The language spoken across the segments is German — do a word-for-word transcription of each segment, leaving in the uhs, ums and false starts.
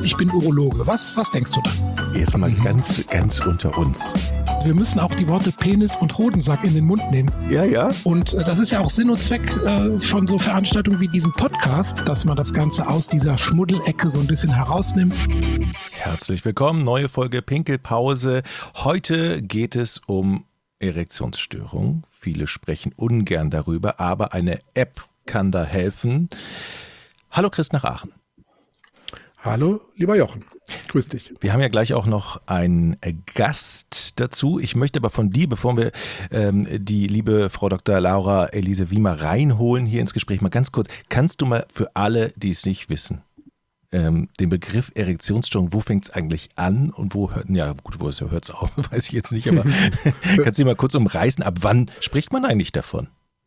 ich bin Urologe. Was, was denkst du dann? Jetzt mal ganz, ganz unter uns. Wir müssen auch die Worte Penis und Hodensack in den Mund nehmen. Ja, ja. Und äh, das ist ja auch Sinn und Zweck äh, von so Veranstaltungen wie diesem Podcast, dass man das Ganze aus dieser Schmuddelecke so ein bisschen herausnimmt. Herzlich willkommen, neue Folge Pinkelpause. Heute geht es um Erektionsstörung. Viele sprechen ungern darüber, aber eine App kann da helfen. Hallo Chris nach Aachen. Hallo, lieber Jochen. Grüß dich. Wir haben ja gleich auch noch einen Gast dazu. Ich möchte aber von dir, bevor wir ähm, die liebe Frau Doktor Laura Elise Wiemer reinholen hier ins Gespräch, mal ganz kurz, kannst du mal für alle, die es nicht wissen, ähm, den Begriff Erektionsstörung, wo fängt es eigentlich an und wo hört, ja gut, wo hört es auf, weiß ich jetzt nicht, aber kannst du mal kurz umreißen, ab wann spricht man eigentlich davon?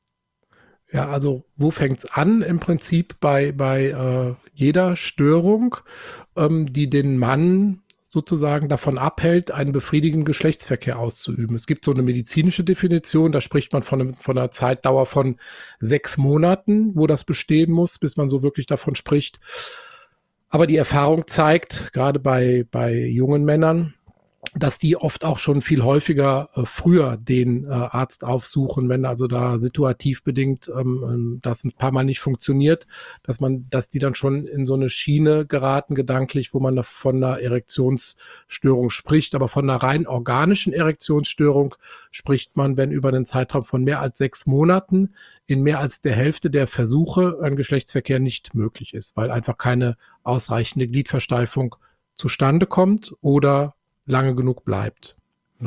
Ja, also wo fängt's an? Im Prinzip bei, bei äh, jeder Störung, ähm, die den Mann sozusagen davon abhält, einen befriedigenden Geschlechtsverkehr auszuüben. Es gibt so eine medizinische Definition, da spricht man von, einem, von einer Zeitdauer von sechs Monaten, wo das bestehen muss, bis man so wirklich davon spricht. Aber die Erfahrung zeigt, gerade bei, bei jungen Männern, dass die oft auch schon viel häufiger äh, früher den äh, Arzt aufsuchen, wenn also da situativ bedingt ähm, das ein paar Mal nicht funktioniert, dass man, dass die dann schon in so eine Schiene geraten, gedanklich, wo man von einer Erektionsstörung spricht. Aber von einer rein organischen Erektionsstörung spricht man, wenn über einen Zeitraum von mehr als sechs Monaten in mehr als der Hälfte der Versuche ein Geschlechtsverkehr nicht möglich ist, weil einfach keine ausreichende Gliedversteifung zustande kommt oder lange genug bleibt. Ne?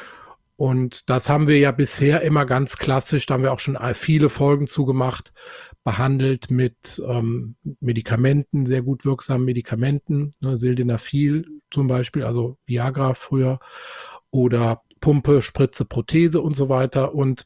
Und das haben wir ja bisher immer ganz klassisch, da haben wir auch schon viele Folgen zugemacht, behandelt mit ähm, Medikamenten, sehr gut wirksamen Medikamenten, ne, Sildenafil zum Beispiel, also Viagra früher, oder Pumpe, Spritze, Prothese und so weiter. Und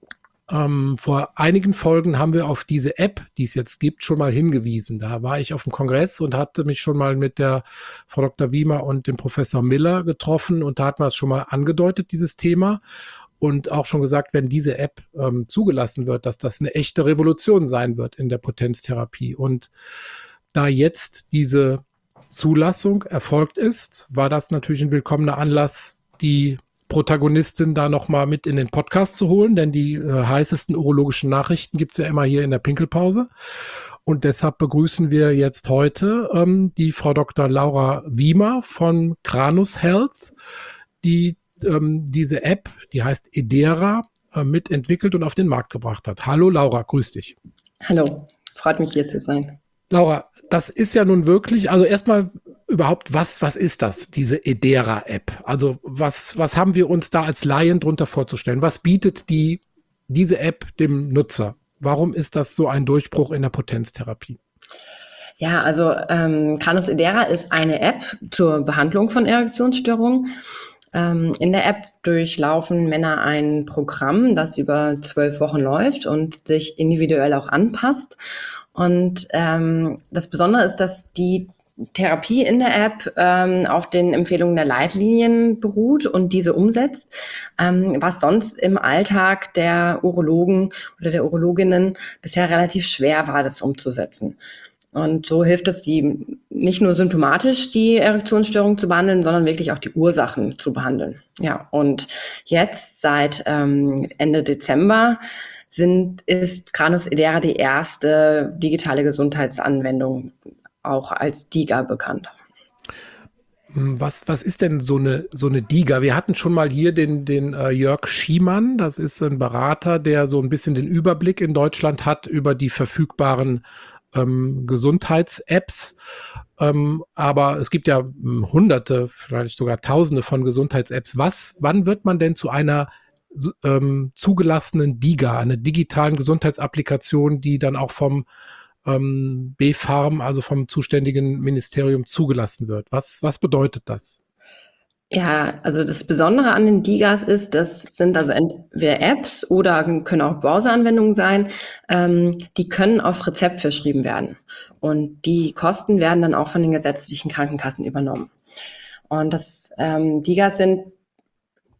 Ähm, vor einigen Folgen haben wir auf diese App, die es jetzt gibt, schon mal hingewiesen. Da war ich auf dem Kongress und hatte mich schon mal mit der Frau Doktor Wiemer und dem Professor Miller getroffen und da hat man es schon mal angedeutet, dieses Thema. Und auch schon gesagt, wenn diese App ähm, zugelassen wird, dass das eine echte Revolution sein wird in der Potenztherapie. Und da jetzt diese Zulassung erfolgt ist, war das natürlich ein willkommener Anlass, die Protagonistin da nochmal mit in den Podcast zu holen, denn die äh, heißesten urologischen Nachrichten gibt's ja immer hier in der Pinkelpause. Und deshalb begrüßen wir jetzt heute ähm, die Frau Doktor Laura Wiemer von Granus Health, die ähm, diese App, die heißt Edera, äh, mitentwickelt und auf den Markt gebracht hat. Hallo Laura, grüß dich. Hallo, freut mich hier zu sein. Laura, das ist ja nun wirklich, also erstmal überhaupt, was, was ist das, diese Edera-App? Also was, was haben wir uns da als Laien drunter vorzustellen? Was bietet die, diese App dem Nutzer? Warum ist das so ein Durchbruch in der Potenztherapie? Ja, also ähm, Granus Edera ist eine App zur Behandlung von Erektionsstörungen. Ähm, in der App durchlaufen Männer ein Programm, das über zwölf Wochen läuft und sich individuell auch anpasst. Und ähm, das Besondere ist, dass die Therapie in der App ähm, auf den Empfehlungen der Leitlinien beruht und diese umsetzt, ähm, was sonst im Alltag der Urologen oder der Urologinnen bisher relativ schwer war, das umzusetzen. Und so hilft es, die nicht nur symptomatisch die Erektionsstörung zu behandeln, sondern wirklich auch die Ursachen zu behandeln. Ja, und jetzt seit ähm, Ende Dezember sind, ist Granus Edera die erste digitale Gesundheitsanwendung, auch als DIGA bekannt. Was, was ist denn so eine, so eine DIGA? Wir hatten schon mal hier den, den äh, Jörg Schiemann, das ist ein Berater, der so ein bisschen den Überblick in Deutschland hat über die verfügbaren ähm, Gesundheits-Apps. Ähm, aber es gibt ja ähm, hunderte, vielleicht sogar tausende von Gesundheits-Apps. Was, wann wird man denn zu einer ähm, zugelassenen DIGA, einer digitalen Gesundheitsapplikation, die dann auch vom ähm, B Pharm, also vom zuständigen Ministerium, zugelassen wird? Was, was bedeutet das? Ja, also das Besondere an den DIGAs ist, das sind also entweder Apps oder können auch Browseranwendungen sein, ähm, die können auf Rezept verschrieben werden. Und die Kosten werden dann auch von den gesetzlichen Krankenkassen übernommen. Und das ähm, DIGAs sind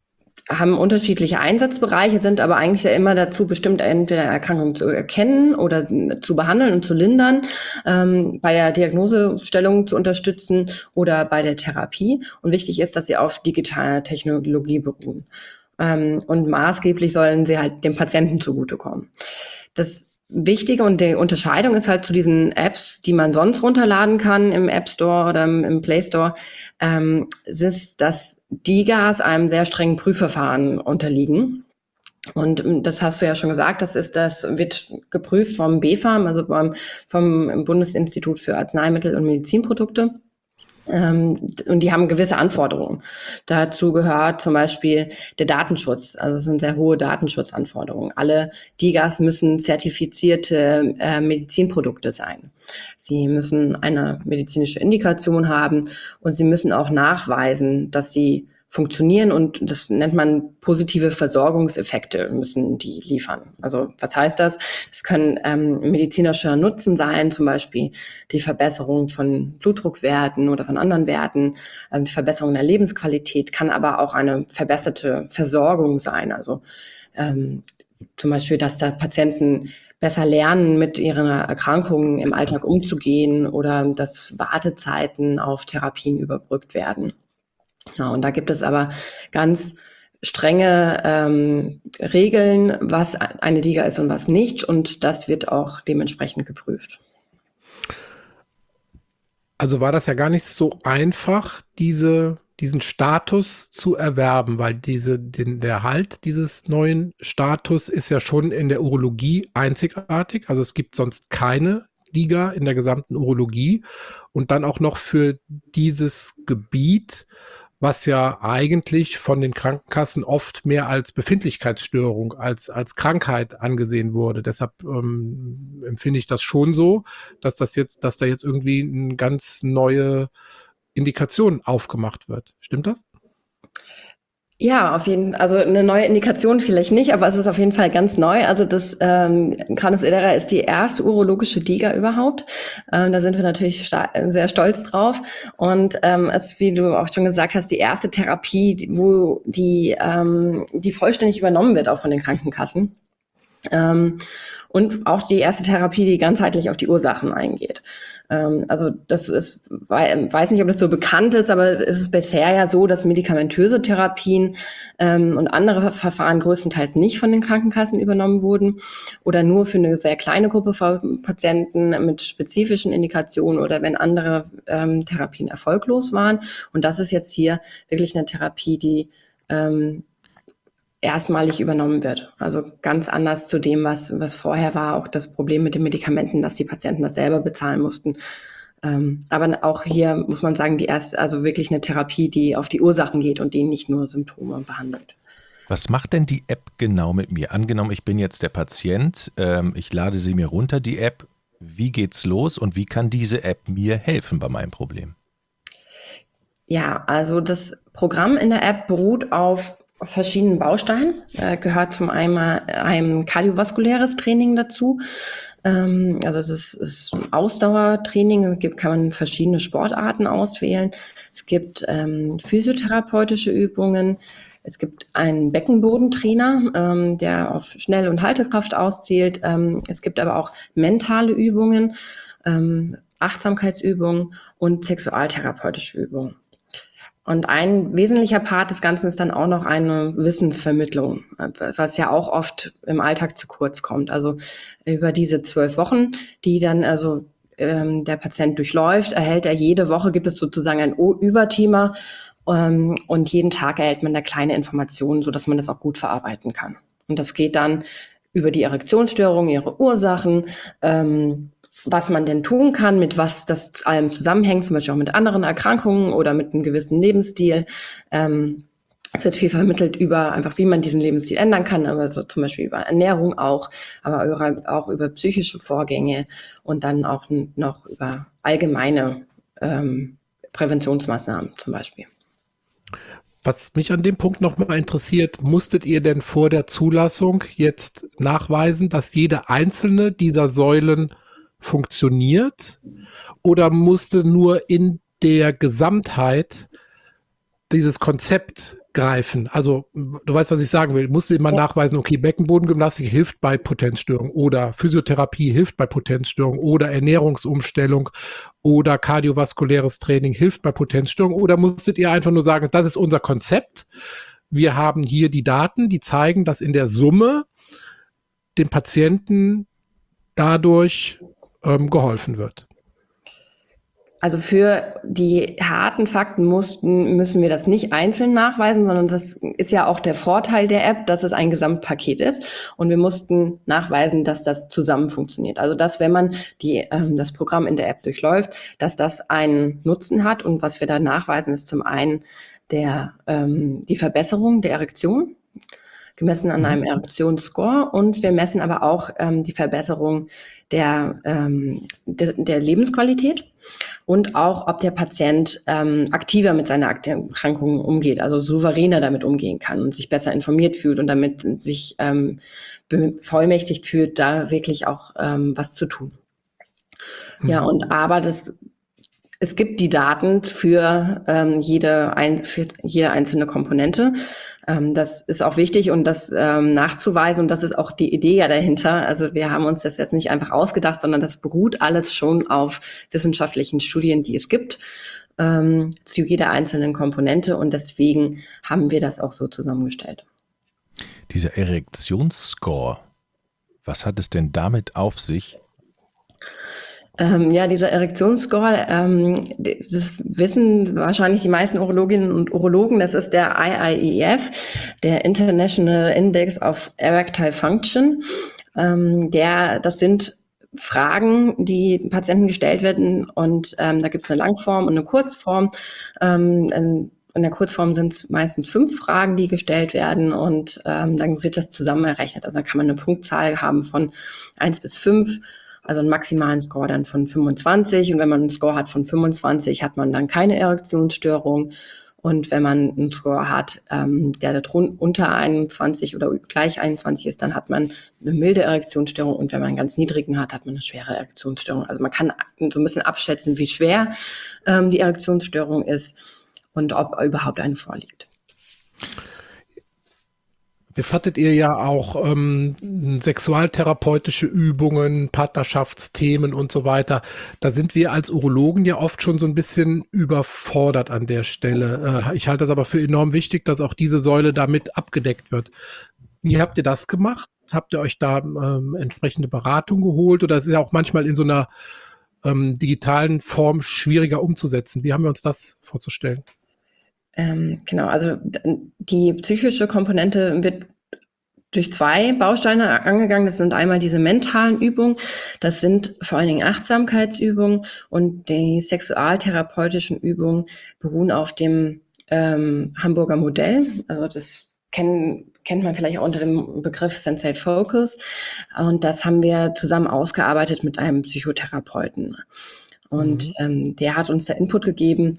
haben unterschiedliche Einsatzbereiche, sind aber eigentlich ja immer dazu bestimmt, entweder Erkrankungen zu erkennen oder zu behandeln und zu lindern, ähm, bei der Diagnosestellung zu unterstützen oder bei der Therapie. Und wichtig ist, dass sie auf digitaler Technologie beruhen. Ähm, und maßgeblich sollen sie halt dem Patienten zugutekommen. Das Wichtige und die Unterscheidung ist halt zu diesen Apps, die man sonst runterladen kann im App Store oder im, im Play Store, ähm, ist, dass D I G As einem sehr strengen Prüfverfahren unterliegen. Und das hast du ja schon gesagt, das ist, das wird geprüft vom B fArM, also beim, vom Bundesinstitut für Arzneimittel und Medizinprodukte. Ähm, und die haben gewisse Anforderungen. Dazu gehört zum Beispiel der Datenschutz. Also es sind sehr hohe Datenschutzanforderungen. Alle D I G As müssen zertifizierte äh, Medizinprodukte sein. Sie müssen eine medizinische Indikation haben und sie müssen auch nachweisen, dass sie funktionieren, und das nennt man positive Versorgungseffekte, müssen die liefern. Also was heißt das? Es können ähm, medizinischer Nutzen sein, zum Beispiel die Verbesserung von Blutdruckwerten oder von anderen Werten, ähm, die Verbesserung der Lebensqualität, kann aber auch eine verbesserte Versorgung sein. Also ähm, zum Beispiel, dass da Patienten besser lernen, mit ihren Erkrankungen im Alltag umzugehen, oder dass Wartezeiten auf Therapien überbrückt werden. Ja, und da gibt es aber ganz strenge ähm, Regeln, was eine D I G A ist und was nicht. Und das wird auch dementsprechend geprüft. Also war das ja gar nicht so einfach, diese, diesen Status zu erwerben, weil diese, den, der Halt dieses neuen Status ist ja schon in der Urologie einzigartig. Also es gibt sonst keine D I G A in der gesamten Urologie, und dann auch noch für dieses Gebiet, was ja eigentlich von den Krankenkassen oft mehr als Befindlichkeitsstörung, als, als Krankheit angesehen wurde. Deshalb ähm, empfinde ich das schon so, dass das jetzt, dass da jetzt irgendwie eine ganz neue Indikation aufgemacht wird. Stimmt das? Ja, auf jeden Fall. Also eine neue Indikation vielleicht nicht, aber es ist auf jeden Fall ganz neu. Also das ähm, Canus edera ist die erste urologische D I G A überhaupt. Ähm, da sind wir natürlich sehr stolz drauf. Und ähm, es ist, wie du auch schon gesagt hast, die erste Therapie, wo die, ähm, die vollständig übernommen wird, auch von den Krankenkassen. Ähm, und auch die erste Therapie, die ganzheitlich auf die Ursachen eingeht. Ähm, also das ist, weiß nicht, ob das so bekannt ist, aber es ist bisher ja so, dass medikamentöse Therapien ähm, und andere Verfahren größtenteils nicht von den Krankenkassen übernommen wurden oder nur für eine sehr kleine Gruppe von Patienten mit spezifischen Indikationen oder wenn andere ähm, Therapien erfolglos waren. Und das ist jetzt hier wirklich eine Therapie, die ähm, erstmalig übernommen wird. Also ganz anders zu dem, was, was vorher war, auch das Problem mit den Medikamenten, dass die Patienten das selber bezahlen mussten. Ähm, aber auch hier muss man sagen, die erste, also wirklich eine Therapie, die auf die Ursachen geht und die nicht nur Symptome behandelt. Was macht denn die App genau mit mir? Angenommen, ich bin jetzt der Patient, ähm, ich lade sie mir runter, die App. Wie geht's los und wie kann diese App mir helfen bei meinem Problem? Ja, also das Programm in der App beruht auf verschiedenen Bausteinen. Äh, gehört zum einen ein kardiovaskuläres Training dazu. Ähm, also das ist ein Ausdauertraining. Es gibt, kann man verschiedene Sportarten auswählen. Es gibt ähm, physiotherapeutische Übungen. Es gibt einen Beckenbodentrainer, ähm, der auf Schnell- und Haltekraft auszielt. Ähm, es gibt aber auch mentale Übungen, ähm, Achtsamkeitsübungen und sexualtherapeutische Übungen. Und ein wesentlicher Part des Ganzen ist dann auch noch eine Wissensvermittlung, was ja auch oft im Alltag zu kurz kommt. Also über diese zwölf Wochen, die dann also ähm, der Patient durchläuft, erhält er jede Woche, gibt es sozusagen ein Überthema ähm, und jeden Tag erhält man da kleine Informationen, sodass man das auch gut verarbeiten kann. Und das geht dann über die Erektionsstörung, ihre Ursachen, ähm, was man denn tun kann, mit was das zu allem zusammenhängt, zum Beispiel auch mit anderen Erkrankungen oder mit einem gewissen Lebensstil. Ähm, es wird viel vermittelt über einfach, wie man diesen Lebensstil ändern kann, aber so zum Beispiel über Ernährung auch, aber über, auch über psychische Vorgänge und dann auch noch über allgemeine ähm, Präventionsmaßnahmen zum Beispiel. Was mich an dem Punkt nochmal interessiert, musstet ihr denn vor der Zulassung jetzt nachweisen, dass jede einzelne dieser Säulen funktioniert, oder musste nur in der Gesamtheit dieses Konzept greifen. Also du weißt, was ich sagen will. Musst du immer Ja. nachweisen, okay, Beckenbodengymnastik hilft bei Potenzstörung oder Physiotherapie hilft bei Potenzstörung oder Ernährungsumstellung oder kardiovaskuläres Training hilft bei Potenzstörung, oder musstet ihr einfach nur sagen, das ist unser Konzept. Wir haben hier die Daten, die zeigen, dass in der Summe dem Patienten dadurch ähm, geholfen wird. Also für die harten Fakten mussten, müssen wir das nicht einzeln nachweisen, sondern das ist ja auch der Vorteil der App, dass es ein Gesamtpaket ist. Und wir mussten nachweisen, dass das zusammen funktioniert. Also dass, wenn man die, ähm, das Programm in der App durchläuft, dass das einen Nutzen hat. Und was wir da nachweisen, ist zum einen der, ähm, die Verbesserung der Erektion, gemessen an einem Erektionsscore, und wir messen aber auch ähm, die Verbesserung der, ähm, de, der Lebensqualität und auch, ob der Patient ähm, aktiver mit seiner Erkrankung umgeht, also souveräner damit umgehen kann und sich besser informiert fühlt und damit sich ähm, bevollmächtigt fühlt, da wirklich auch ähm, was zu tun. Mhm. Ja, und aber das Es gibt die Daten für, ähm, jede, ein, für jede einzelne Komponente. Ähm, das ist auch wichtig, und das ähm, nachzuweisen. Und das ist auch die Idee ja dahinter. Also wir haben uns das jetzt nicht einfach ausgedacht, sondern das beruht alles schon auf wissenschaftlichen Studien, die es gibt, ähm, zu jeder einzelnen Komponente. Und deswegen haben wir das auch so zusammengestellt. Dieser Erektionsscore, was hat es denn damit auf sich? Ähm, ja, dieser Erektionsscore, ähm, das wissen wahrscheinlich die meisten Urologinnen und Urologen, das ist der I I E F, der International Index of Erectile Function. Ähm, der, das sind Fragen, die Patienten gestellt werden, und ähm, da gibt es eine Langform und eine Kurzform. Ähm, in, in der Kurzform sind es meistens fünf Fragen, die gestellt werden, und ähm, dann wird das zusammen errechnet. Also da kann man eine Punktzahl haben von eins bis fünf. Also einen maximalen Score dann von fünfundzwanzig. Und wenn man einen Score hat von fünfundzwanzig, hat man dann keine Erektionsstörung. Und wenn man einen Score hat, ähm, der da unter einundzwanzig oder gleich einundzwanzig ist, dann hat man eine milde Erektionsstörung. Und wenn man einen ganz niedrigen hat, hat man eine schwere Erektionsstörung. Also man kann so ein bisschen abschätzen, wie schwer ähm, die Erektionsstörung ist und ob überhaupt eine vorliegt. Jetzt hattet ihr ja auch ähm, sexualtherapeutische Übungen, Partnerschaftsthemen und so weiter. Da sind wir als Urologen ja oft schon so ein bisschen überfordert an der Stelle. Äh, ich halte das aber für enorm wichtig, dass auch diese Säule damit abgedeckt wird. Wie habt ihr das gemacht? Habt ihr euch da ähm, entsprechende Beratung geholt? Oder ist es ja auch manchmal in so einer ähm, digitalen Form schwieriger umzusetzen? Wie haben wir uns das vorzustellen? Ähm, genau, also die psychische Komponente wird durch zwei Bausteine angegangen. Das sind einmal diese mentalen Übungen, das sind vor allen Dingen Achtsamkeitsübungen, und die sexualtherapeutischen Übungen beruhen auf dem ähm, Hamburger Modell. Also das kennen, kennt man vielleicht auch unter dem Begriff Sensate Focus, und das haben wir zusammen ausgearbeitet mit einem Psychotherapeuten. Und mhm. ähm, der hat uns da Input gegeben.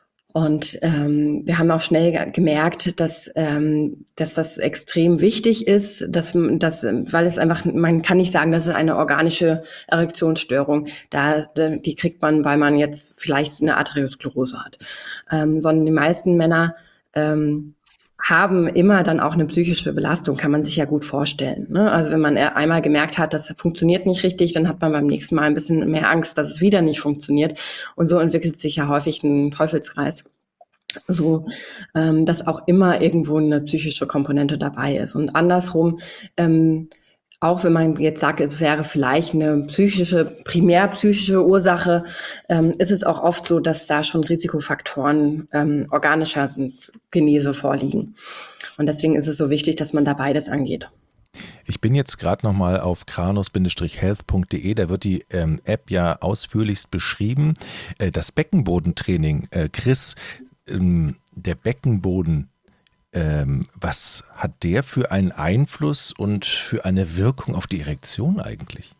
Und ähm, wir haben auch schnell gemerkt, dass, ähm, dass das extrem wichtig ist, dass, dass, weil es einfach, man kann nicht sagen, das ist eine organische Erektionsstörung. Da, die kriegt man, weil man jetzt vielleicht eine Arteriosklerose hat. Ähm, sondern die meisten Männer ähm, haben immer dann auch eine psychische Belastung, kann man sich ja gut vorstellen. Ne? Also wenn man einmal gemerkt hat, das funktioniert nicht richtig, dann hat man beim nächsten Mal ein bisschen mehr Angst, dass es wieder nicht funktioniert. Und so entwickelt sich ja häufig ein Teufelskreis. So, ähm, dass auch immer irgendwo eine psychische Komponente dabei ist. Und andersrum, ähm, auch wenn man jetzt sagt, es wäre vielleicht eine psychische, primär psychische Ursache, ähm, ist es auch oft so, dass da schon Risikofaktoren ähm, organischer Genese vorliegen. Und deswegen ist es so wichtig, dass man da beides angeht. Ich bin jetzt gerade nochmal auf kranos Bindestrich health Punkt de, da wird die ähm, App ja ausführlichst beschrieben. Äh, das Beckenbodentraining, äh, Chris, ähm, der Beckenboden, Ähm, was hat der für einen Einfluss und für eine Wirkung auf die Erektion eigentlich?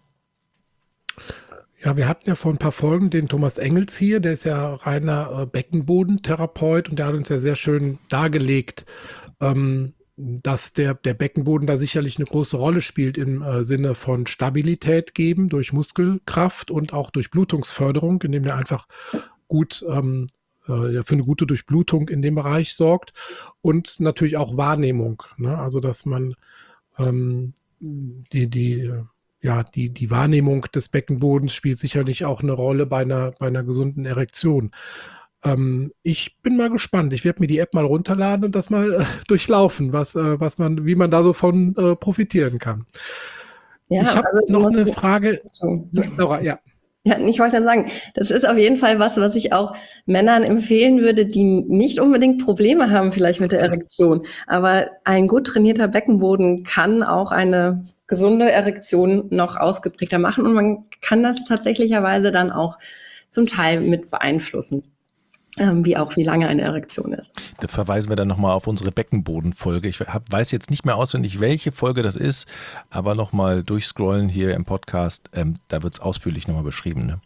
Ja, wir hatten ja vor ein paar Folgen den Thomas Engels hier, der ist ja reiner äh, Beckenbodentherapeut, und der hat uns ja sehr schön dargelegt, ähm, dass der, der Beckenboden da sicherlich eine große Rolle spielt im äh, Sinne von Stabilität geben durch Muskelkraft und auch durch Blutungsförderung, indem der einfach gut ähm, äh, für eine gute Durchblutung in dem Bereich sorgt und natürlich auch Wahrnehmung, ne? Also dass man ähm, die, die, ja, die, die Wahrnehmung des Beckenbodens spielt sicherlich auch eine Rolle bei einer, bei einer gesunden Erektion. Ähm, ich bin mal gespannt. Ich werde mir die App mal runterladen und das mal äh, durchlaufen, was, äh, was man, wie man da so von äh, profitieren kann. Ja, ich habe also noch muss- eine Frage. Laura, ja. Ja, ich wollte sagen, das ist auf jeden Fall was, was ich auch Männern empfehlen würde, die nicht unbedingt Probleme haben vielleicht mit der Erektion. Aber ein gut trainierter Beckenboden kann auch eine gesunde Erektion noch ausgeprägter machen und man kann das tatsächlicherweise dann auch zum Teil mit beeinflussen, ähm, wie auch wie lange eine Erektion ist. Da verweisen wir dann nochmal auf unsere Beckenbodenfolge. Ich hab, weiß jetzt nicht mehr auswendig, welche Folge das ist, aber nochmal durchscrollen hier im Podcast, ähm, da wird es ausführlich nochmal beschrieben. Ne?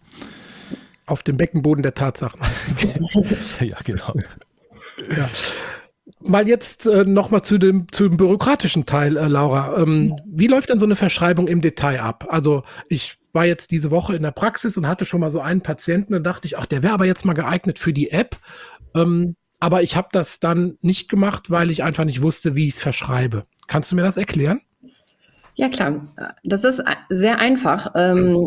Auf dem Beckenboden der Tatsachen. Ja, genau. Ja. Mal jetzt äh, nochmal zu dem, zu dem bürokratischen Teil, äh, Laura. Ähm, wie läuft denn so eine Verschreibung im Detail ab? Also ich war jetzt diese Woche in der Praxis und hatte schon mal so einen Patienten, und dachte ich, ach, der wäre aber jetzt mal geeignet für die App. Ähm, aber ich habe das dann nicht gemacht, weil ich einfach nicht wusste, wie ich es verschreibe. Kannst du mir das erklären? Ja, klar. Das ist sehr einfach. Ähm,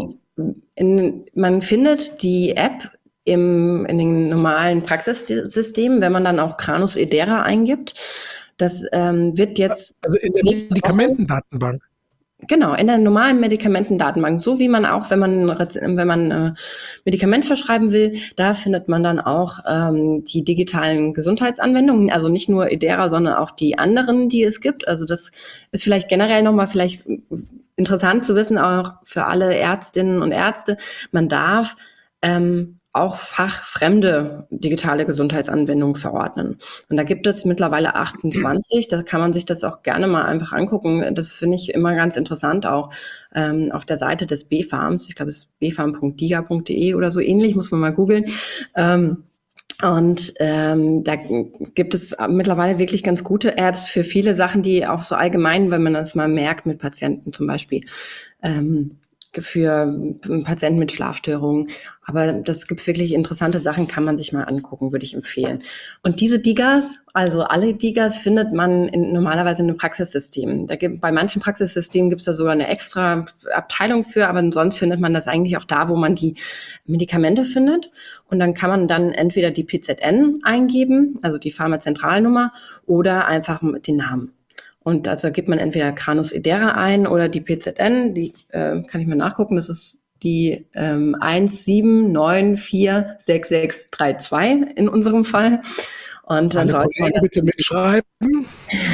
in, man findet die App im, in den normalen Praxissystemen, wenn man dann auch Granus edera eingibt. Das ähm, wird jetzt Also in der nächste Woche- Medikamentendatenbank. Genau, in der normalen Medikamentendatenbank, so wie man auch, wenn man ein Rez- wenn man äh, Medikament verschreiben will, da findet man dann auch ähm, die digitalen Gesundheitsanwendungen, also nicht nur edera, sondern auch die anderen, die es gibt. Also das ist vielleicht generell nochmal vielleicht interessant zu wissen, auch für alle Ärztinnen und Ärzte. Man darf ähm, auch fachfremde digitale Gesundheitsanwendungen verordnen. Und da gibt es mittlerweile achtundzwanzig, da kann man sich das auch gerne mal einfach angucken. Das finde ich immer ganz interessant, auch ähm, auf der Seite des B Farms. Ich glaube, es ist b farm punkt diga punkt de oder so ähnlich, muss man mal googeln. Ähm, Und ähm, da gibt es mittlerweile wirklich ganz gute Apps für viele Sachen, die auch so allgemein, wenn man das mal merkt mit Patienten zum Beispiel, ähm, für Patienten mit Schlafstörungen. Aber das gibt wirklich interessante Sachen, kann man sich mal angucken, würde ich empfehlen. Und diese Digas, also alle Digas, findet man in, normalerweise in einem Praxissystem. Da gibt, bei manchen Praxissystemen gibt es da sogar eine extra Abteilung für, aber sonst findet man das eigentlich auch da, wo man die Medikamente findet. Und dann kann man dann entweder die P Z N eingeben, also die Pharmazentralnummer, oder einfach den Namen. Und also gibt man entweder Granus edera ein oder die P Z N, die äh, kann ich mal nachgucken, das ist die ähm, eins sieben neun vier sechs sechs drei zwei in unserem Fall. Und dann Alle sollte man Kollegen das, bitte mitschreiben.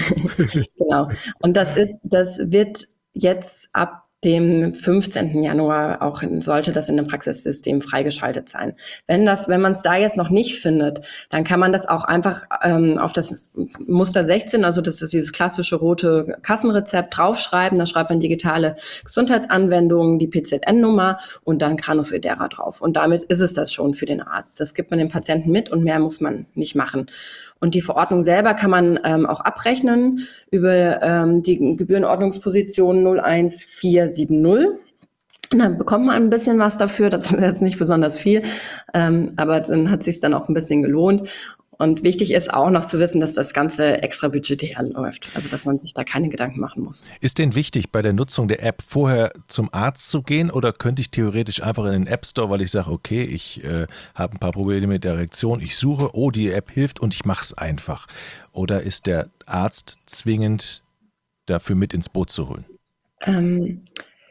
genau. Und das ist, das wird jetzt ab dem fünfzehnten Januar auch in, sollte das in dem Praxissystem freigeschaltet sein. Wenn das, wenn man es da jetzt noch nicht findet, dann kann man das auch einfach ähm, auf das Muster sechzehn, also das ist dieses klassische rote Kassenrezept, draufschreiben. Da schreibt man digitale Gesundheitsanwendungen, die P Z N-Nummer und dann Granus edera drauf. Und damit ist es das schon für den Arzt. Das gibt man dem Patienten mit und mehr muss man nicht machen. Und die Verordnung selber kann man ähm, auch abrechnen über ähm, die Gebührenordnungsposition null eins vier sieben null. Und dann bekommt man ein bisschen was dafür. Das ist jetzt nicht besonders viel, ähm, aber dann hat es sich dann auch ein bisschen gelohnt. Und wichtig ist auch noch zu wissen, dass das Ganze extra budgetär läuft, also dass man sich da keine Gedanken machen muss. Ist denn wichtig, bei der Nutzung der App vorher zum Arzt zu gehen oder könnte ich theoretisch einfach in den App Store, weil ich sage, okay, ich äh, habe ein paar Probleme mit der Erektion, ich suche, oh, die App hilft und ich mache es einfach. Oder ist der Arzt zwingend dafür mit ins Boot zu holen? Ähm,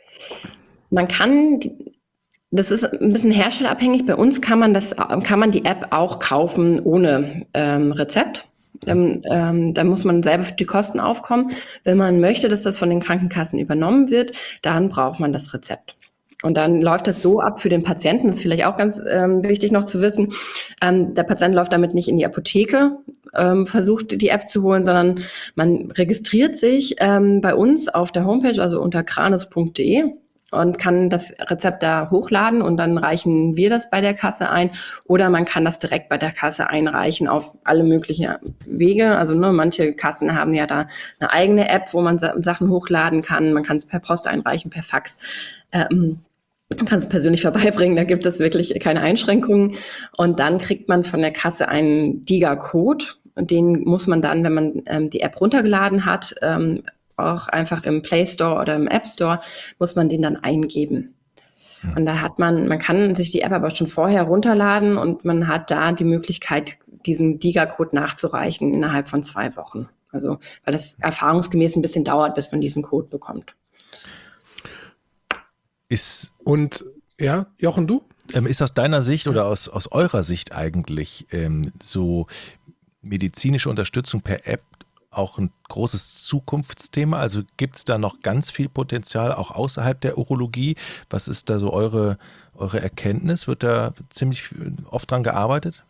man kann... Das ist ein bisschen herstellerabhängig. Bei uns kann man das, kann man die App auch kaufen ohne ähm, Rezept. Dann, ähm, dann muss man selber für die Kosten aufkommen. Wenn man möchte, dass das von den Krankenkassen übernommen wird, dann braucht man das Rezept. Und dann läuft das so ab für den Patienten, das ist vielleicht auch ganz ähm, wichtig noch zu wissen, ähm, der Patient läuft damit nicht in die Apotheke, ähm, versucht die App zu holen, sondern man registriert sich ähm, bei uns auf der Homepage, also unter granus punkt de. Und kann das Rezept da hochladen und dann reichen wir das bei der Kasse ein. Oder man kann das direkt bei der Kasse einreichen auf alle möglichen Wege. Also ne, manche Kassen haben ja da eine eigene App, wo man Sachen hochladen kann. Man kann es per Post einreichen, per Fax. Ähm, Man kann es persönlich vorbeibringen, da gibt es wirklich keine Einschränkungen. Und dann kriegt man von der Kasse einen DiGA-Code. Den muss man dann, wenn man ähm, die App runtergeladen hat, ähm, auch einfach im Play Store oder im App Store, muss man den dann eingeben. Und da hat man, man kann sich die App aber schon vorher runterladen und man hat da die Möglichkeit, diesen DiGA-Code nachzureichen innerhalb von zwei Wochen. Also, weil das erfahrungsgemäß ein bisschen dauert, bis man diesen Code bekommt. Ist, Und ja, Jochen, du? ähm, ist aus deiner Sicht oder aus, aus eurer Sicht eigentlich ähm, so medizinische Unterstützung per App auch ein großes Zukunftsthema? Also gibt es da noch ganz viel Potenzial auch außerhalb der Urologie? Was ist da so eure, eure Erkenntnis? Wird da ziemlich oft dran gearbeitet?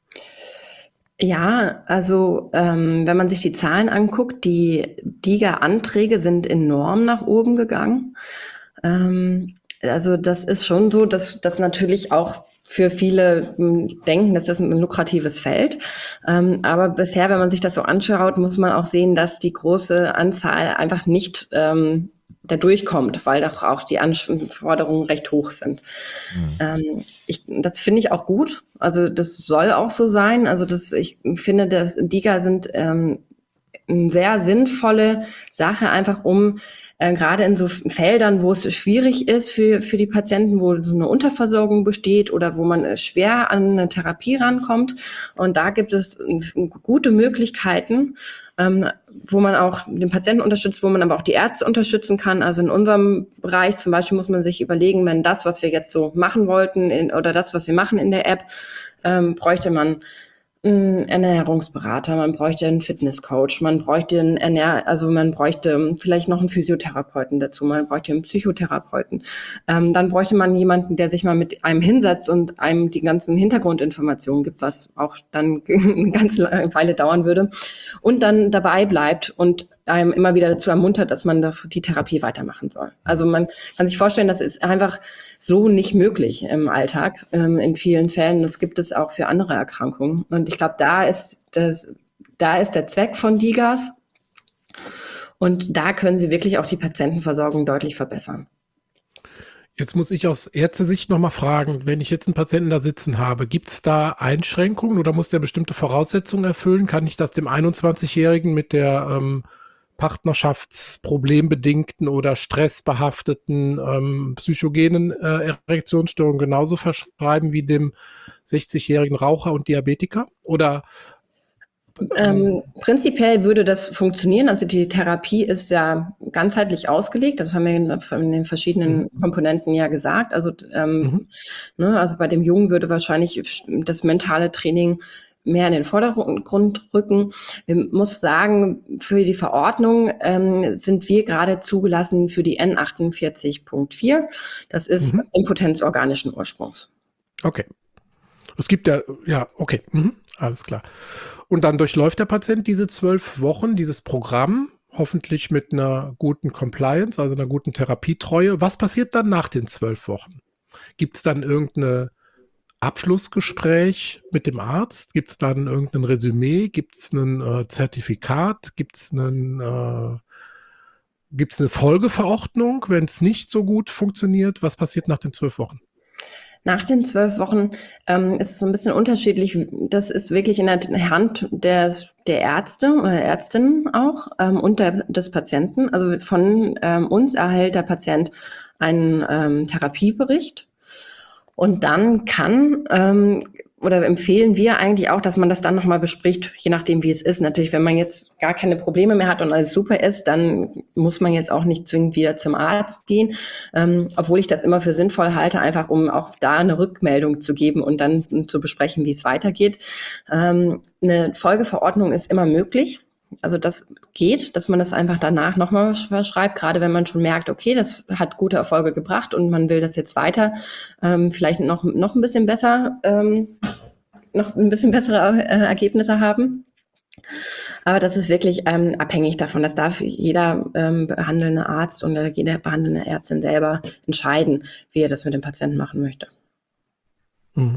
Ja, also ähm, wenn man sich die Zahlen anguckt, die DiGA-Anträge sind enorm nach oben gegangen. Ähm, also das ist schon so, dass das natürlich auch für viele m, denken, das ist ein lukratives Feld. Ähm, aber bisher, wenn man sich das so anschaut, muss man auch sehen, dass die große Anzahl einfach nicht ähm, da durchkommt, weil doch auch die Anforderungen recht hoch sind. Mhm. Ähm, ich, das finde ich auch gut. Also das soll auch so sein. Also das, ich finde, dass DiGA sind ähm, eine sehr sinnvolle Sache, einfach um äh, gerade in so Feldern, wo es schwierig ist für, für die Patienten, wo so eine Unterversorgung besteht oder wo man schwer an eine Therapie rankommt. Und da gibt es äh, gute Möglichkeiten, ähm, wo man auch den Patienten unterstützt, wo man aber auch die Ärzte unterstützen kann. Also in unserem Bereich zum Beispiel muss man sich überlegen, wenn das, was wir jetzt so machen wollten in, oder das, was wir machen in der App, ähm, bräuchte man einen Ernährungsberater, man bräuchte einen Fitnesscoach, man bräuchte einen Ernähr also man bräuchte vielleicht noch einen Physiotherapeuten dazu, man bräuchte einen Psychotherapeuten. Ähm, dann bräuchte man jemanden, der sich mal mit einem hinsetzt und einem die ganzen Hintergrundinformationen gibt, was auch dann eine ganze Weile dauern würde und dann dabei bleibt und einem immer wieder dazu ermuntert, dass man die Therapie weitermachen soll. Also man kann sich vorstellen, das ist einfach so nicht möglich im Alltag ähm, in vielen Fällen. Das gibt es auch für andere Erkrankungen. Und ich glaube, da ist das, da ist der Zweck von DiGAs. Und da können sie wirklich auch die Patientenversorgung deutlich verbessern. Jetzt muss ich aus Ärztesicht nochmal fragen, wenn ich jetzt einen Patienten da sitzen habe, gibt es da Einschränkungen oder muss der bestimmte Voraussetzungen erfüllen? Kann ich das dem einundzwanzigjährigen mit der ähm, partnerschaftsproblembedingten oder stressbehafteten ähm, psychogenen äh, Erektionsstörung genauso verschreiben wie dem sechzigjährigen Raucher und Diabetiker? Oder Ähm, prinzipiell würde das funktionieren. Also die Therapie ist ja ganzheitlich ausgelegt. Das haben wir in, in den verschiedenen mhm. Komponenten ja gesagt. Also, ähm, mhm. ne, also bei dem Jungen würde wahrscheinlich das mentale Training mehr in den Vordergrund rücken. Ich muss sagen, für die Verordnung ähm, sind wir gerade zugelassen für die N achtundvierzig Punkt vier. Das ist mhm. Impotenz organischen Ursprungs. Okay. Es gibt ja, ja, okay, mhm. Alles klar. Und dann durchläuft der Patient diese zwölf Wochen, dieses Programm, hoffentlich mit einer guten Compliance, also einer guten Therapietreue. Was passiert dann nach den zwölf Wochen? Gibt es dann irgendeine Abschlussgespräch mit dem Arzt? Gibt es dann irgendein Resümee? Gibt es ein äh, Zertifikat? Gibt es einen, äh, gibt's eine Folgeverordnung, wenn es nicht so gut funktioniert? Was passiert nach den zwölf Wochen? Nach den zwölf Wochen ähm, ist es so ein bisschen unterschiedlich. Das ist wirklich in der Hand der, der Ärzte oder Ärztinnen auch ähm, und der, des Patienten. Also von ähm, uns erhält der Patient einen ähm, Therapiebericht. Und dann kann ähm, oder empfehlen wir eigentlich auch, dass man das dann nochmal bespricht, je nachdem, wie es ist. Natürlich, wenn man jetzt gar keine Probleme mehr hat und alles super ist, dann muss man jetzt auch nicht zwingend wieder zum Arzt gehen. Ähm, obwohl ich das immer für sinnvoll halte, einfach um auch da eine Rückmeldung zu geben und dann zu besprechen, wie es weitergeht. Ähm, eine Folgeverordnung ist immer möglich. Also das geht, dass man das einfach danach nochmal verschreibt, gerade wenn man schon merkt, okay, das hat gute Erfolge gebracht und man will das jetzt weiter, ähm, vielleicht noch, noch ein bisschen besser, ähm, noch ein bisschen bessere äh, Ergebnisse haben. Aber das ist wirklich ähm, abhängig davon. Das darf jeder ähm, behandelnde Arzt und jede behandelnde Ärztin selber entscheiden, wie er das mit dem Patienten machen möchte. Mhm.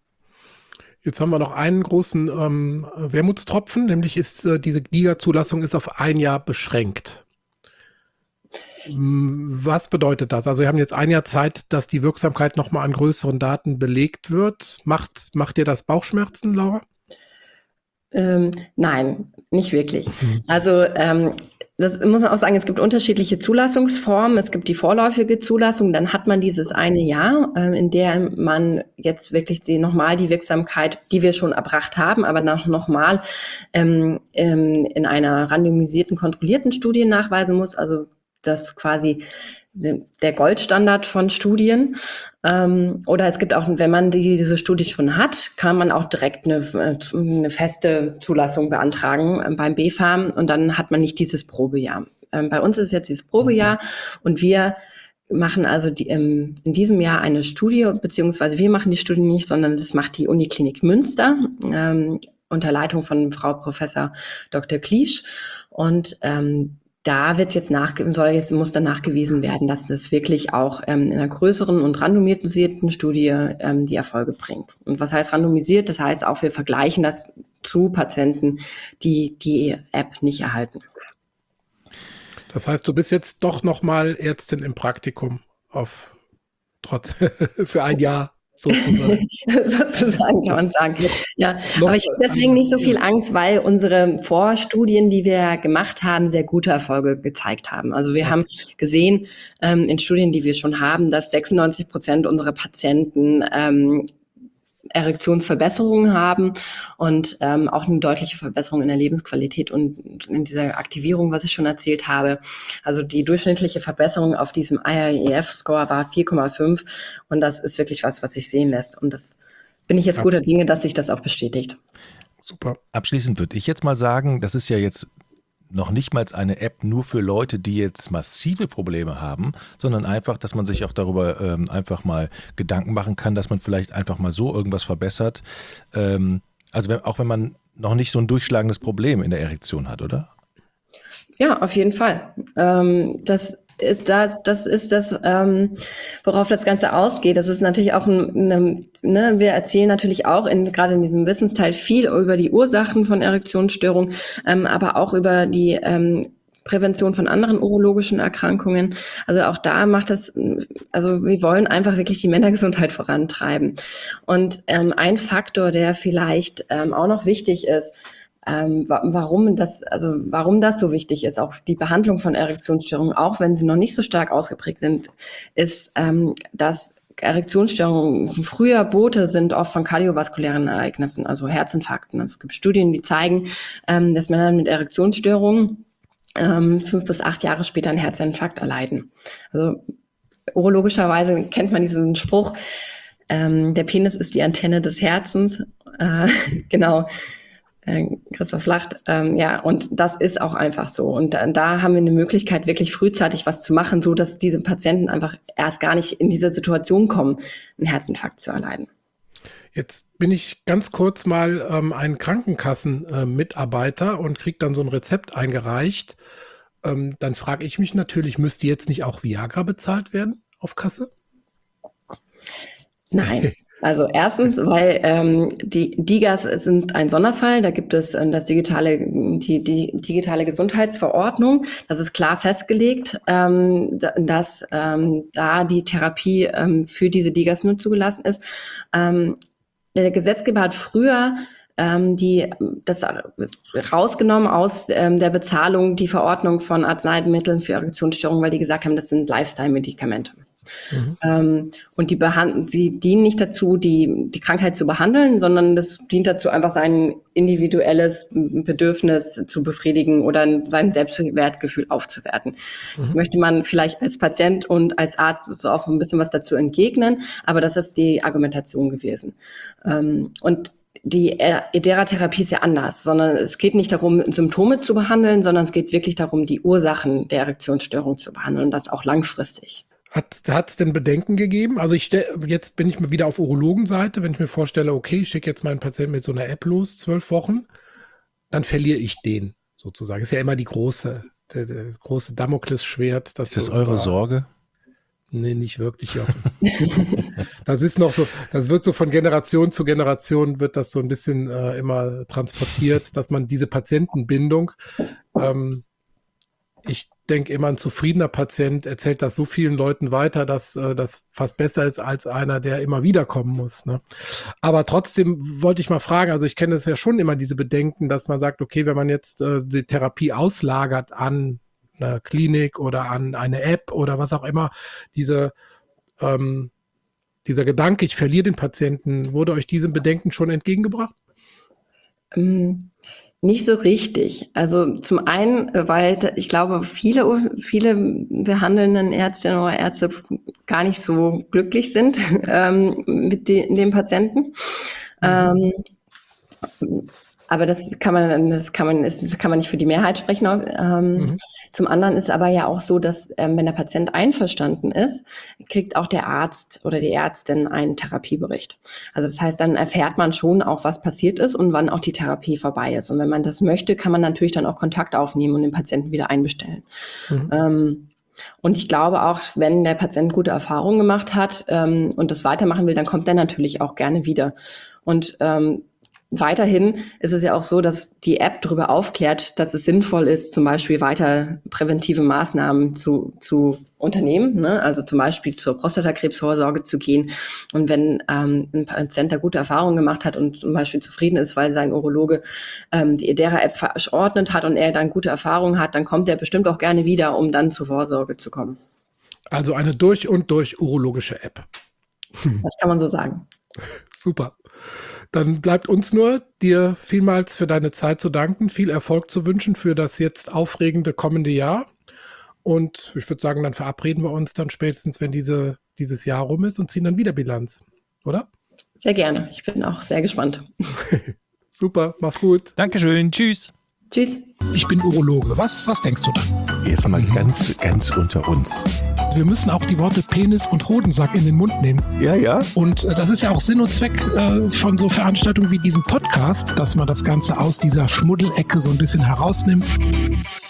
Jetzt haben wir noch einen großen ähm, Wermutstropfen, nämlich ist äh, diese DiGA-Zulassung ist auf ein Jahr beschränkt. Was bedeutet das? Also wir haben jetzt ein Jahr Zeit, dass die Wirksamkeit nochmal an größeren Daten belegt wird. Macht, macht dir das Bauchschmerzen, Laura? Ähm, nein, nicht wirklich. Mhm. Also ähm, das muss man auch sagen, es gibt unterschiedliche Zulassungsformen. Es gibt die vorläufige Zulassung, dann hat man dieses eine Jahr, äh, in der man jetzt wirklich die, nochmal die Wirksamkeit, die wir schon erbracht haben, aber noch, nochmal ähm, ähm, in einer randomisierten, kontrollierten Studie nachweisen muss. Also das quasi der Goldstandard von Studien. Ähm, oder es gibt auch, wenn man die, diese Studie schon hat, kann man auch direkt eine, eine feste Zulassung beantragen äh, beim B Fam und dann hat man nicht dieses Probejahr. Ähm, bei uns ist jetzt dieses Probejahr und wir machen also die, ähm, in diesem Jahr eine Studie, beziehungsweise wir machen die Studie nicht, sondern das macht die Uniklinik Münster ähm, unter Leitung von Frau Professor Doktor Kliesch und ähm, da wird jetzt nach, soll jetzt, muss dann nachgewiesen werden, dass es wirklich auch ähm, in einer größeren und randomisierten Studie ähm, die Erfolge bringt. Und was heißt randomisiert? Das heißt auch, wir vergleichen das zu Patienten, die die App nicht erhalten. Das heißt, du bist jetzt doch nochmal Ärztin im Praktikum auf trotz für ein Jahr. Sozusagen. Sozusagen kann man sagen. Ja, aber ich habe deswegen nicht so viel Angst, weil unsere Vorstudien, die wir gemacht haben, sehr gute Erfolge gezeigt haben. Also wir okay. haben gesehen ähm, in Studien, die wir schon haben, dass sechsundneunzig Prozent unserer Patienten ähm, Erektionsverbesserungen haben und ähm, auch eine deutliche Verbesserung in der Lebensqualität und in dieser Aktivierung, was ich schon erzählt habe. Also die durchschnittliche Verbesserung auf diesem I R E F-Score war vier Komma fünf und das ist wirklich was, was sich sehen lässt. Und das bin ich jetzt guter Dinge, dass sich das auch bestätigt. Super. Abschließend würde ich jetzt mal sagen, das ist ja jetzt noch nicht mal eine App nur für Leute, die jetzt massive Probleme haben, sondern einfach, dass man sich auch darüber ähm, einfach mal Gedanken machen kann, dass man vielleicht einfach mal so irgendwas verbessert. Ähm, also wenn, auch wenn man noch nicht so ein durchschlagendes Problem in der Erektion hat, oder? Ja, auf jeden Fall. Ähm, das ist das, das ist das, ähm, worauf das Ganze ausgeht. Das ist natürlich auch ein, eine, ne, wir erzählen natürlich auch in, gerade in diesem Wissensteil viel über die Ursachen von Erektionsstörungen, ähm, aber auch über die ähm, Prävention von anderen urologischen Erkrankungen. Also auch da macht das, also wir wollen einfach wirklich die Männergesundheit vorantreiben. Und ähm, ein Faktor, der vielleicht ähm, auch noch wichtig ist, Ähm, warum das, also warum das so wichtig ist, auch die Behandlung von Erektionsstörungen, auch wenn sie noch nicht so stark ausgeprägt sind, ist, ähm, dass Erektionsstörungen früher Bote sind oft von kardiovaskulären Ereignissen, also Herzinfarkten. Also es gibt Studien, die zeigen, ähm, dass Männer mit Erektionsstörungen ähm, fünf bis acht Jahre später einen Herzinfarkt erleiden. Also urologischerweise kennt man diesen Spruch, ähm, der Penis ist die Antenne des Herzens. Äh, genau. Christoph lacht, ähm, ja, und das ist auch einfach so. Und da, da haben wir eine Möglichkeit, wirklich frühzeitig was zu machen, so dass diese Patienten einfach erst gar nicht in diese Situation kommen, einen Herzinfarkt zu erleiden. Jetzt bin ich ganz kurz mal ähm, ein Krankenkassen-Mitarbeiter äh, und kriege dann so ein Rezept eingereicht. Ähm, dann frage ich mich natürlich, müsste jetzt nicht auch Viagra bezahlt werden auf Kasse? Nein. Also erstens, weil ähm, die D I G As sind ein Sonderfall. Da gibt es äh, das digitale, die, die digitale Gesundheitsverordnung. Das ist klar festgelegt, ähm, dass ähm, da die Therapie ähm, für diese D I G As nur zugelassen ist. Ähm, der Gesetzgeber hat früher ähm, die das rausgenommen aus ähm, der Bezahlung die Verordnung von Arzneimitteln für Erektionsstörungen, weil die gesagt haben, das sind Lifestyle-Medikamente. Mhm. Ähm, und die behand- sie dienen nicht dazu, die, die Krankheit zu behandeln, sondern das dient dazu, einfach sein individuelles Bedürfnis zu befriedigen oder sein Selbstwertgefühl aufzuwerten. Mhm. Das möchte man vielleicht als Patient und als Arzt so auch ein bisschen was dazu entgegnen, aber das ist die Argumentation gewesen. Ähm, und die Edera-Therapie ist ja anders, sondern es geht nicht darum, Symptome zu behandeln, sondern es geht wirklich darum, die Ursachen der Erektionsstörung zu behandeln und das auch langfristig. Hat es denn Bedenken gegeben? Also ich jetzt bin ich mal wieder auf Urologenseite, wenn ich mir vorstelle, okay, ich schicke jetzt meinen Patienten mit so einer App los, zwölf Wochen, dann verliere ich den sozusagen. Ist ja immer die große, der, der große Damoklesschwert. Ist das so eure war. Sorge? Nee, nicht wirklich, Jochen. Das ist noch so, das wird so von Generation zu Generation wird das so ein bisschen äh, immer transportiert, dass man diese Patientenbindung ähm, ich denke immer, ein zufriedener Patient erzählt das so vielen Leuten weiter, dass äh, das fast besser ist als einer, der immer wieder kommen muss. Ne? Aber trotzdem wollte ich mal fragen, also ich kenne es ja schon immer, diese Bedenken, dass man sagt, okay, wenn man jetzt äh, die Therapie auslagert an eine Klinik oder an eine App oder was auch immer, diese ähm, dieser Gedanke, ich verliere den Patienten, wurde euch diesem Bedenken schon entgegengebracht? Ähm, nicht so richtig. Also zum einen, weil ich glaube, viele, viele behandelnden Ärztinnen oder Ärzte gar nicht so glücklich sind ähm, mit de, dem Patienten. Mhm. Ähm, aber das kann man, das kann man, das kann man nicht für die Mehrheit sprechen. Ähm, mhm. Zum anderen ist aber ja auch so, dass ähm, wenn der Patient einverstanden ist, kriegt auch der Arzt oder die Ärztin einen Therapiebericht. Also das heißt, dann erfährt man schon auch, was passiert ist und wann auch die Therapie vorbei ist. Und wenn man das möchte, kann man natürlich dann auch Kontakt aufnehmen und den Patienten wieder einbestellen. Mhm. Ähm, und ich glaube auch, wenn der Patient gute Erfahrungen gemacht hat ähm, und das weitermachen will, dann kommt er natürlich auch gerne wieder. Und ähm, weiterhin ist es ja auch so, dass die App darüber aufklärt, dass es sinnvoll ist, zum Beispiel weiter präventive Maßnahmen zu, zu unternehmen, ne? Also zum Beispiel zur Prostatakrebsvorsorge zu gehen. Und wenn ähm, ein Patient da gute Erfahrungen gemacht hat und zum Beispiel zufrieden ist, weil sein Urologe ähm, die Edera-App verordnet hat und er dann gute Erfahrungen hat, dann kommt er bestimmt auch gerne wieder, um dann zur Vorsorge zu kommen. Also eine durch und durch urologische App. Das kann man so sagen. Super. Dann bleibt uns nur, dir vielmals für deine Zeit zu danken, viel Erfolg zu wünschen für das jetzt aufregende kommende Jahr. Und ich würde sagen, dann verabreden wir uns dann spätestens, wenn diese, dieses Jahr rum ist und ziehen dann wieder Bilanz, oder? Sehr gerne. Ich bin auch sehr gespannt. Super, mach's gut. Dankeschön, tschüss. Tschüss. Ich bin Urologe. Was, was denkst du dann? Jetzt mal ganz, ganz unter uns. Wir müssen auch die Worte Penis und Hodensack in den Mund nehmen. Ja, ja. Und äh, das ist ja auch Sinn und Zweck äh, von so Veranstaltungen wie diesem Podcast, dass man das Ganze aus dieser Schmuddelecke so ein bisschen herausnimmt.